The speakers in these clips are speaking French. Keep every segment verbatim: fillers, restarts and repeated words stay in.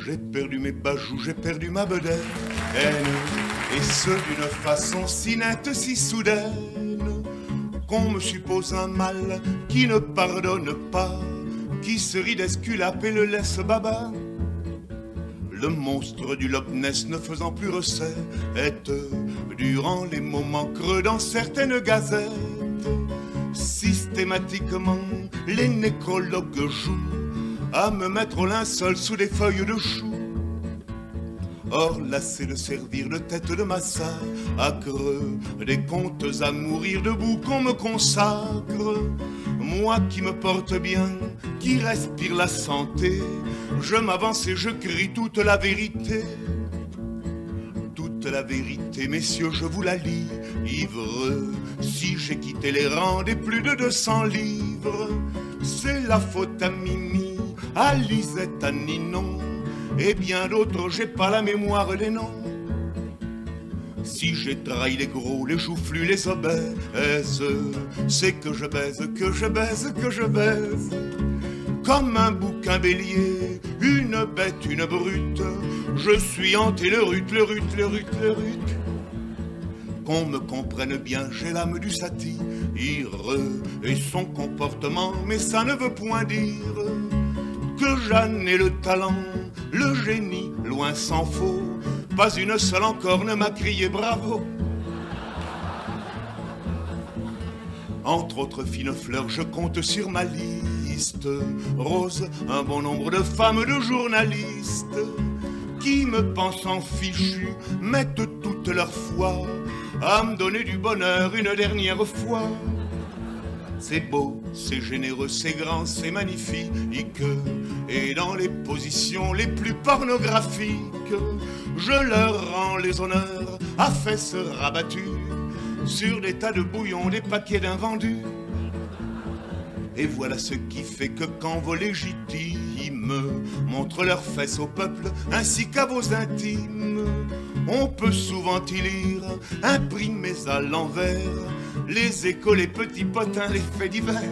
j'ai perdu mes bajoux, j'ai perdu ma bedaine, et ce d'une façon si nette, si soudaine, qu'on me suppose un mal qui ne pardonne pas, qui se rit d'Esculape et le laisse baba. Le monstre du Loch Ness ne faisant plus recette, durant les moments creux dans certaines gazettes, systématiquement les nécrologues jouent à me mettre au linceul sous des feuilles de chou. Or lassé de servir de tête de massacre, des contes à mourir debout qu'on me consacre, moi qui me porte bien, qui respire la santé, je m'avance et je crie toute la vérité. Toute la vérité, messieurs, je vous la livre. Si j'ai quitté les rangs des plus de deux cents livres, c'est la faute à Mimi, à Lisette, à Ninon, et bien d'autres, j'ai pas la mémoire des noms. Si j'ai trahi les gros, les joufflus, les obèses, c'est que je baise, que je baise, que je baise. Comme un bouquin bélier, une bête, une brute, je suis hanté le rut, le rut, le rut, le rut. Qu'on me comprenne bien, j'ai l'âme du satire, et son comportement, mais ça ne veut point dire que Jeanne ait le talent, le génie, loin s'en faut. Pas une seule encore ne m'a crié bravo. Entre autres fines fleurs, je compte sur ma liste Rose, un bon nombre de femmes, de journalistes qui me pensant fichu mettent toute leur foi à me donner du bonheur une dernière fois. C'est beau, c'est généreux, c'est grand, c'est magnifique, et dans les positions les plus pornographiques, je leur rends les honneurs à fesses rabattues sur des tas de bouillons, des paquets d'invendus. Et voilà ce qui fait que quand vos légitimes montrent leurs fesses au peuple ainsi qu'à vos intimes, on peut souvent y lire, imprimés à l'envers, les échos, les petits potins, les faits divers.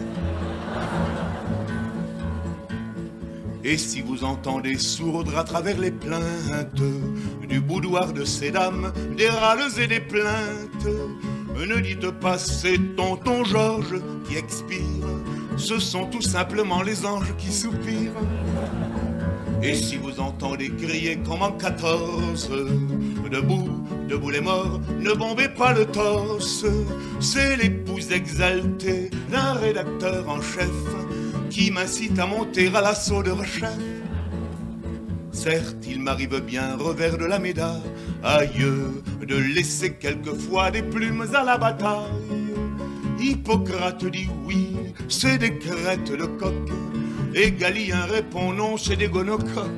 Et si vous entendez sourdre à travers les plaintes du boudoir de ces dames, des râles et des plaintes, ne dites pas c'est tonton Georges qui expire, ce sont tout simplement les anges qui soupirent. Et si vous entendez crier comme en quatorze, debout, debout les morts, ne bombez pas le torse, c'est l'épouse exaltée d'un rédacteur en chef qui m'incite à monter à l'assaut de Rechef. Certes, il m'arrive bien, revers de la médaille, de laisser quelquefois des plumes à la bataille. Hippocrate dit oui, c'est des crêtes de coq, et Galien répond non, c'est des gonocoques.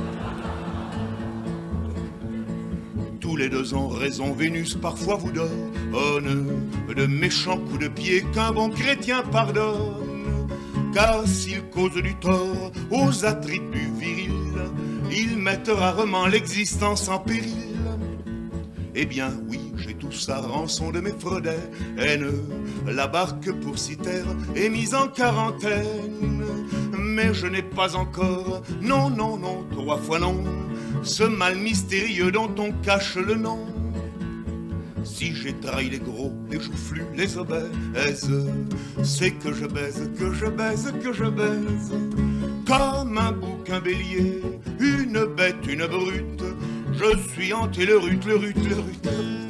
Tous les deux ont raison, Vénus parfois vous donne de méchants coups de pied qu'un bon chrétien pardonne. Car s'il cause du tort aux attributs virils, ils mettent rarement l'existence en péril. Eh bien oui, j'ai tout ça, rançon de mes fredaines. La barque pour Cythère est mise en quarantaine. Mais je n'ai pas encore, non, non, non, trois fois non, ce mal mystérieux dont on cache le nom. Si j'ai trahi les gros, les joufflus, les obèses, c'est que je baise, que je baise, que je baise. Comme un bouquin bélier, une bête, une brute, je suis hanté le rut, le rut, le rut.